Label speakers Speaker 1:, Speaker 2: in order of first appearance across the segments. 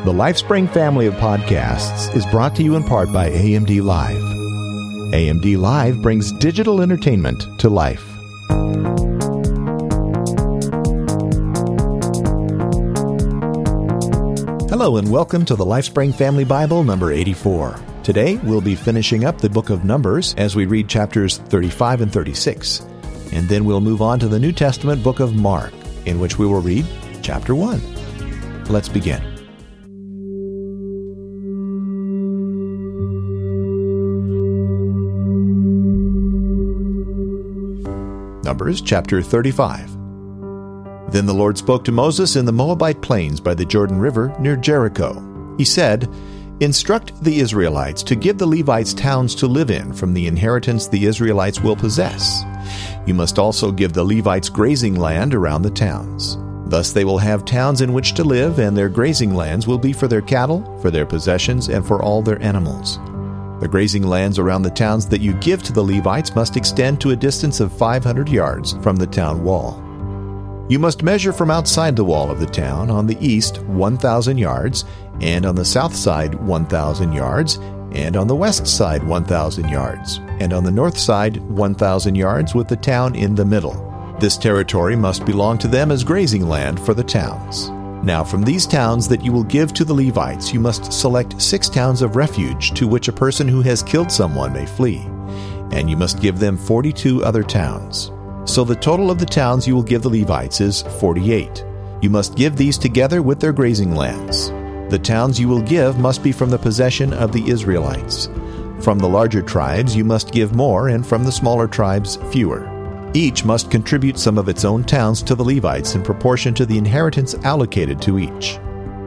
Speaker 1: The LifeSpring family of podcasts is brought to you in part by AMD Live. AMD Live brings digital entertainment to life. Hello and welcome to the LifeSpring Family Bible number 84. Today we'll be finishing up the book of Numbers as we read chapters 35 and 36. And then we'll move on to the New Testament book of Mark, in which we will read chapter 1. Let's begin. Numbers chapter 35. Then the Lord spoke to Moses in the Moabite plains by the Jordan River near Jericho. He said, "Instruct the Israelites to give the Levites towns to live in from the inheritance the Israelites will possess. You must also give the Levites grazing land around the towns. Thus they will have towns in which to live, and their grazing lands will be for their cattle, for their possessions, and for all their animals. The grazing lands around the towns that you give to the Levites must extend to a distance of 500 yards from the town wall. You must measure from outside the wall of the town on the east 1,000 yards, and on the south side 1,000 yards, and on the west side 1,000 yards, and on the north side 1,000 yards with the town in the middle. This territory must belong to them as grazing land for the towns. Now from these towns that you will give to the Levites, you must select 6 towns of refuge to which a person who has killed someone may flee, and you must give them 42 other towns. So the total of the towns you will give the Levites is 48. You must give these together with their grazing lands. The towns you will give must be from the possession of the Israelites. From the larger tribes you must give more, and from the smaller tribes fewer. Each must contribute some of its own towns to the Levites in proportion to the inheritance allocated to each."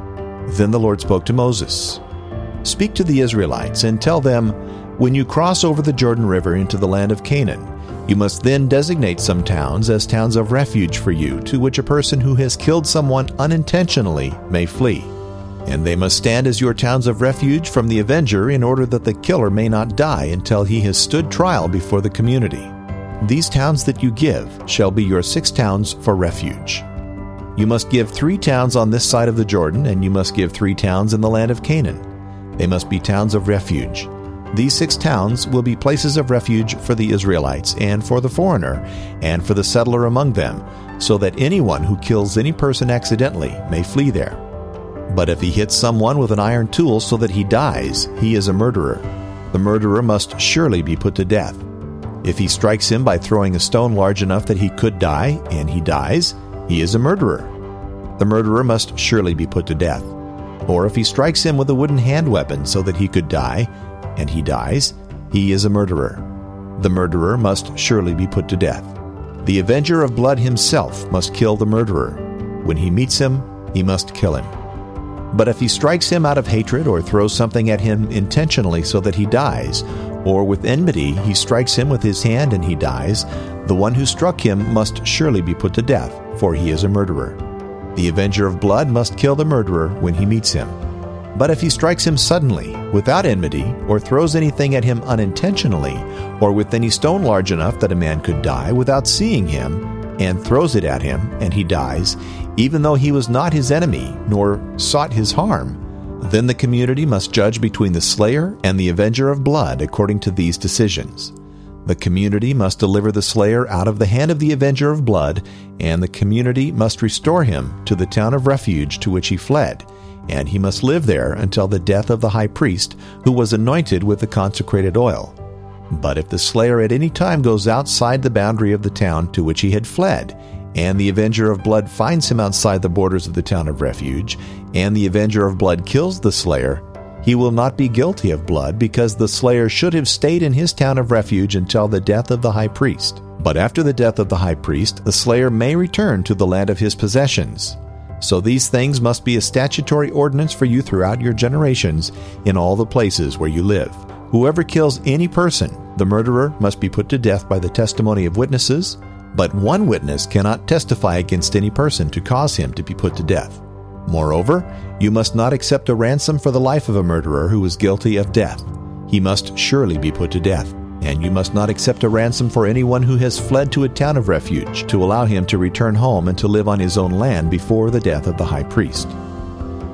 Speaker 1: Then the Lord spoke to Moses, "Speak to the Israelites and tell them, when you cross over the Jordan River into the land of Canaan, you must then designate some towns as towns of refuge for you, to which a person who has killed someone unintentionally may flee. And they must stand as your towns of refuge from the avenger, in order that the killer may not die until he has stood trial before the community. These towns that you give shall be your 6 towns for refuge. You must give 3 towns on this side of the Jordan, and you must give 3 towns in the land of Canaan. They must be towns of refuge. These 6 towns will be places of refuge for the Israelites, and for the foreigner, and for the settler among them, so that anyone who kills any person accidentally may flee there. But if he hits someone with an iron tool so that he dies, he is a murderer. The murderer must surely be put to death. If he strikes him by throwing a stone large enough that he could die, and he dies, he is a murderer. The murderer must surely be put to death. Or if he strikes him with a wooden hand weapon so that he could die, and he dies, he is a murderer. The murderer must surely be put to death. The avenger of blood himself must kill the murderer. When he meets him, he must kill him. But if he strikes him out of hatred, or throws something at him intentionally so that he dies, or with enmity he strikes him with his hand and he dies, the one who struck him must surely be put to death, for he is a murderer. The avenger of blood must kill the murderer when he meets him. But if he strikes him suddenly, without enmity, or throws anything at him unintentionally, or with any stone large enough that a man could die without seeing him, and throws it at him, and he dies, even though he was not his enemy, nor sought his harm, then the community must judge between the slayer and the avenger of blood according to these decisions. The community must deliver the slayer out of the hand of the avenger of blood, and the community must restore him to the town of refuge to which he fled, and he must live there until the death of the high priest, who was anointed with the consecrated oil. But if the slayer at any time goes outside the boundary of the town to which he had fled, and the avenger of blood finds him outside the borders of the town of refuge, and the avenger of blood kills the slayer, he will not be guilty of blood, because the slayer should have stayed in his town of refuge until the death of the high priest. But after the death of the high priest, the slayer may return to the land of his possessions. So these things must be a statutory ordinance for you throughout your generations, in all the places where you live. Whoever kills any person, the murderer must be put to death by the testimony of witnesses, but one witness cannot testify against any person to cause him to be put to death. Moreover, you must not accept a ransom for the life of a murderer who is guilty of death. He must surely be put to death. And you must not accept a ransom for anyone who has fled to a town of refuge, to allow him to return home and to live on his own land before the death of the high priest.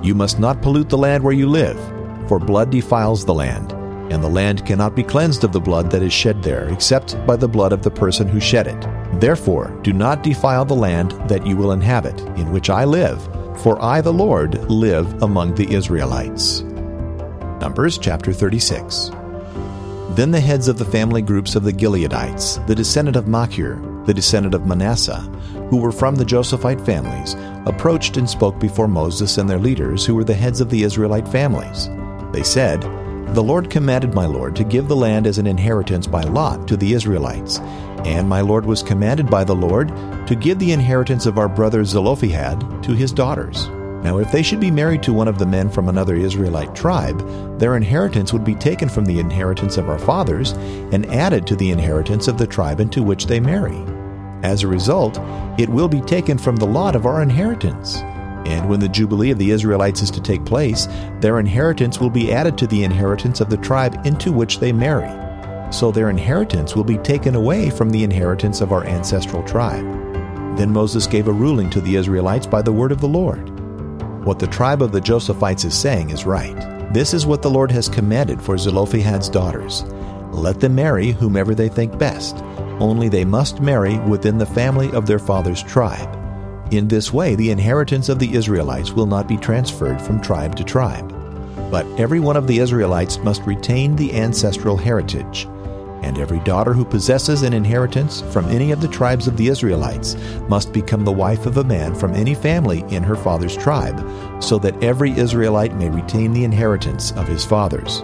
Speaker 1: You must not pollute the land where you live, for blood defiles the land, and the land cannot be cleansed of the blood that is shed there, except by the blood of the person who shed it. Therefore, do not defile the land that you will inhabit, in which I live, for I, the Lord, live among the Israelites. Numbers chapter 36. Then the heads of the family groups of the Gileadites, the descendant of Machir, the descendant of Manasseh, who were from the Josephite families, approached and spoke before Moses and their leaders, who were the heads of the Israelite families. They said, The Lord commanded my Lord to give the land as an inheritance by lot to the Israelites, and my Lord was commanded by the Lord to give the inheritance of our brother Zelophehad to his daughters. Now if they should be married to one of the men from another Israelite tribe, their inheritance would be taken from the inheritance of our fathers and added to the inheritance of the tribe into which they marry. As a result, it will be taken from the lot of our inheritance. And when the Jubilee of the Israelites is to take place, their inheritance will be added to the inheritance of the tribe into which they marry. So their inheritance will be taken away from the inheritance of our ancestral tribe. Then Moses gave a ruling to the Israelites by the word of the Lord. What the tribe of the Josephites is saying is right. This is what the Lord has commanded for Zelophehad's daughters. Let them marry whomever they think best. Only they must marry within the family of their father's tribe. In this way, the inheritance of the Israelites will not be transferred from tribe to tribe. But every one of the Israelites must retain the ancestral heritage. And every daughter who possesses an inheritance from any of the tribes of the Israelites must become the wife of a man from any family in her father's tribe, so that every Israelite may retain the inheritance of his fathers.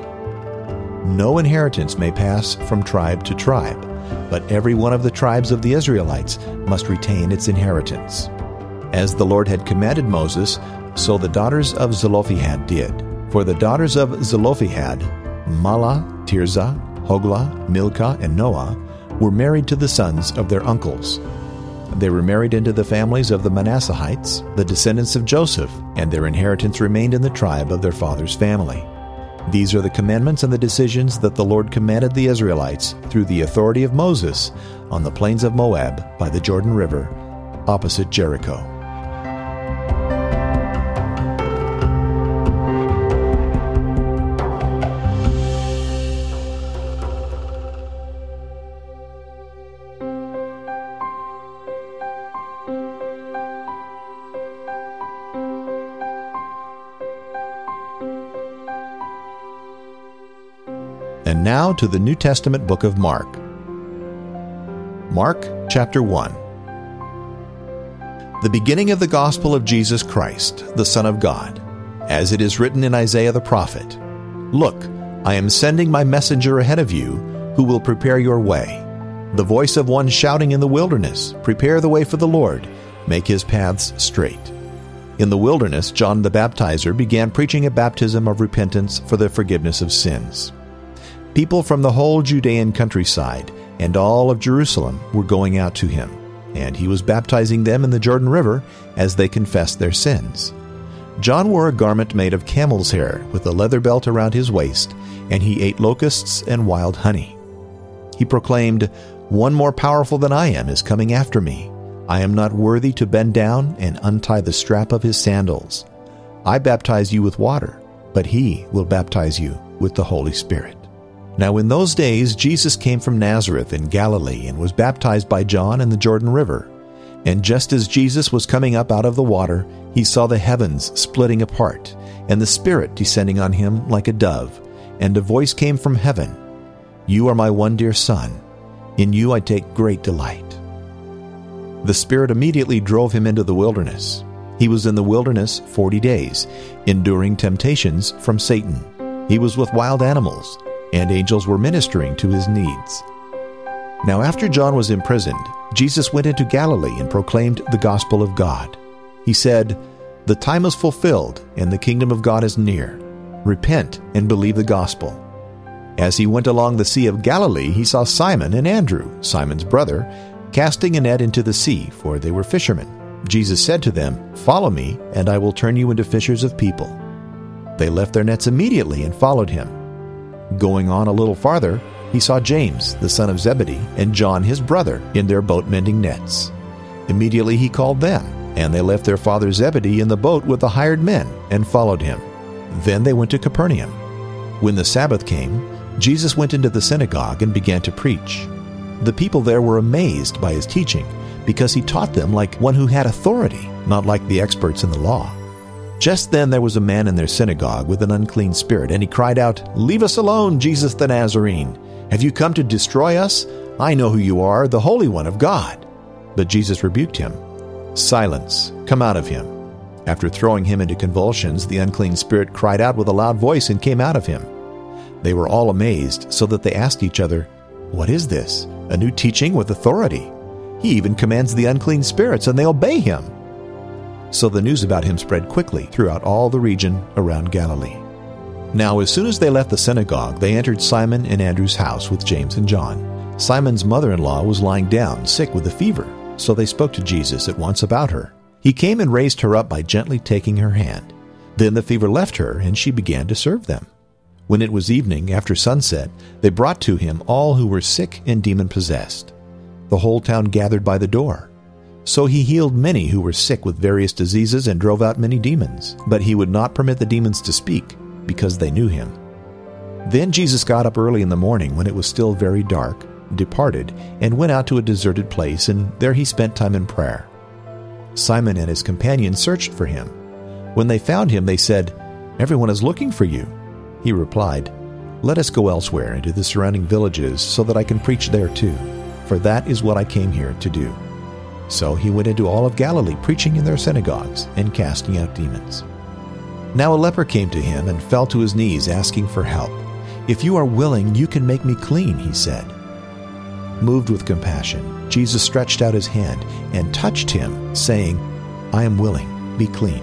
Speaker 1: No inheritance may pass from tribe to tribe, but every one of the tribes of the Israelites must retain its inheritance. As the Lord had commanded Moses, so the daughters of Zelophehad did. For the daughters of Zelophehad, Mahlah, Tirzah, Hoglah, Milcah, and Noah, were married to the sons of their uncles. They were married into the families of the Manasseites, the descendants of Joseph, and their inheritance remained in the tribe of their father's family. These are the commandments and the decisions that the Lord commanded the Israelites through the authority of Moses on the plains of Moab by the Jordan River, opposite Jericho. And now to the New Testament book of Mark. Mark chapter 1. The beginning of the gospel of Jesus Christ, the Son of God, as it is written in Isaiah the prophet, Look, I am sending my messenger ahead of you, who will prepare your way. The voice of one shouting in the wilderness, Prepare the way for the Lord, make his paths straight. In the wilderness, John the Baptizer began preaching a baptism of repentance for the forgiveness of sins. People from the whole Judean countryside and all of Jerusalem were going out to him, and he was baptizing them in the Jordan River as they confessed their sins. John wore a garment made of camel's hair with a leather belt around his waist, and he ate locusts and wild honey. He proclaimed, One more powerful than I am is coming after me. I am not worthy to bend down and untie the strap of his sandals. I baptize you with water, but he will baptize you with the Holy Spirit. Now in those days Jesus came from Nazareth in Galilee and was baptized by John in the Jordan River. And just as Jesus was coming up out of the water, he saw the heavens splitting apart, and the Spirit descending on him like a dove. And a voice came from heaven, You are my one dear Son. In you I take great delight. The Spirit immediately drove him into the wilderness. He was in the wilderness 40 days, enduring temptations from Satan. He was with wild animals, and angels were ministering to his needs. Now after John was imprisoned, Jesus went into Galilee and proclaimed the gospel of God. He said, The time is fulfilled, and the kingdom of God is near. Repent and believe the gospel. As he went along the Sea of Galilee, he saw Simon and Andrew, Simon's brother, casting a net into the sea, for they were fishermen. Jesus said to them, Follow me, and I will turn you into fishers of people. They left their nets immediately and followed him. Going on a little farther, he saw James, the son of Zebedee, and John his brother, in their boat mending nets. Immediately he called them, And they left their father Zebedee in the boat with the hired men and followed him. Then they went to Capernaum. When the Sabbath came, Jesus went into the synagogue and began to preach. The people there were amazed by his teaching, because he taught them like one who had authority, not like the experts in the law. Just then there was a man in their synagogue with an unclean spirit, and he cried out, "Leave us alone, Jesus the Nazarene! Have you come to destroy us? I know who you are, the Holy One of God." But Jesus rebuked him. "Silence, come out of him." After throwing him into convulsions, the unclean spirit cried out with a loud voice and came out of him. They were all amazed, so that they asked each other, "What is this? A new teaching with authority? He even commands the unclean spirits, and they obey him." So the news about him spread quickly throughout all the region around Galilee. Now as soon as they left the synagogue, they entered Simon and Andrew's house with James and John. Simon's mother-in-law was lying down, sick with a fever, so they spoke to Jesus at once about her. He came and raised her up by gently taking her hand. Then the fever left her, and she began to serve them. When it was evening, after sunset, they brought to him all who were sick and demon-possessed. The whole town gathered by the door. So he healed many who were sick with various diseases and drove out many demons. But he would not permit the demons to speak, because they knew him. Then Jesus got up early in the morning, when it was still very dark, departed, and went out to a deserted place, and there he spent time in prayer. Simon and his companions searched for him. When they found him, they said, "Everyone is looking for you." He replied, "Let us go elsewhere into the surrounding villages, so that I can preach there too, for that is what I came here to do." So he went into all of Galilee, preaching in their synagogues and casting out demons. Now a leper came to him and fell to his knees, asking for help. "If you are willing, you can make me clean," he said. Moved with compassion, Jesus stretched out his hand and touched him, saying, "I am willing, be clean."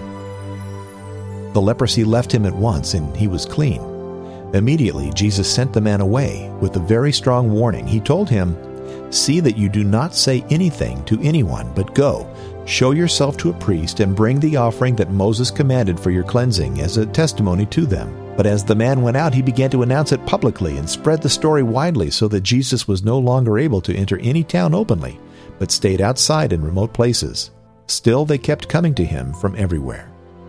Speaker 1: The leprosy left him at once, and he was clean. Immediately Jesus sent the man away with a very strong warning. He told him, "See that you do not say anything to anyone, but go, show yourself to a priest, and bring the offering that Moses commanded for your cleansing as a testimony to them." But as the man went out, he began to announce it publicly and spread the story widely, so that Jesus was no longer able to enter any town openly, but stayed outside in remote places. Still they kept coming to him from everywhere.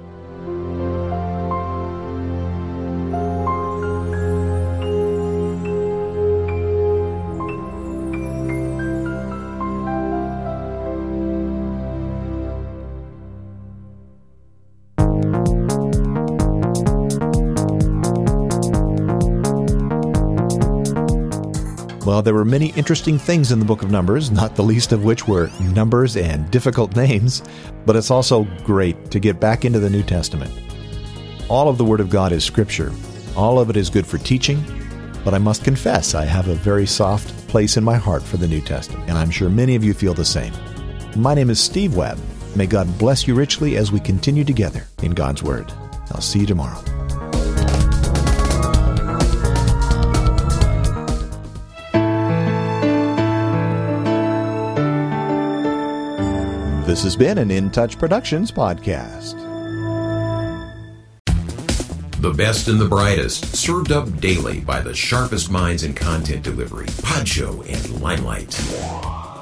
Speaker 1: Well, there were many interesting things in the book of Numbers, not the least of which were numbers and difficult names, but it's also great to get back into the New Testament. All of the Word of God is Scripture. All of it is good for teaching, but I must confess I have a very soft place in my heart for the New Testament, and I'm sure many of you feel the same. My name is Steve Webb. May God bless you richly as we continue together in God's Word. I'll see you tomorrow. This has been an In Touch Productions podcast.
Speaker 2: The best and the brightest, served up daily by the sharpest minds in content delivery, Podshow and Limelight.